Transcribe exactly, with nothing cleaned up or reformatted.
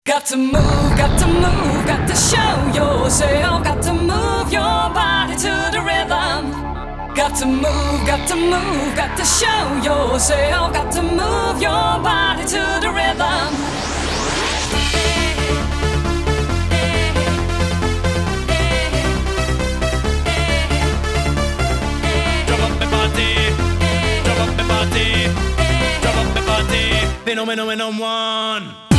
Got to move, got to move, got to show yourself. Got to move your body to the rhythm. Got to move, got to move, got to show yourself. Got to move your body to the rhythm. Drop up my body, drop up my body, drop up my body. Phenomenon one.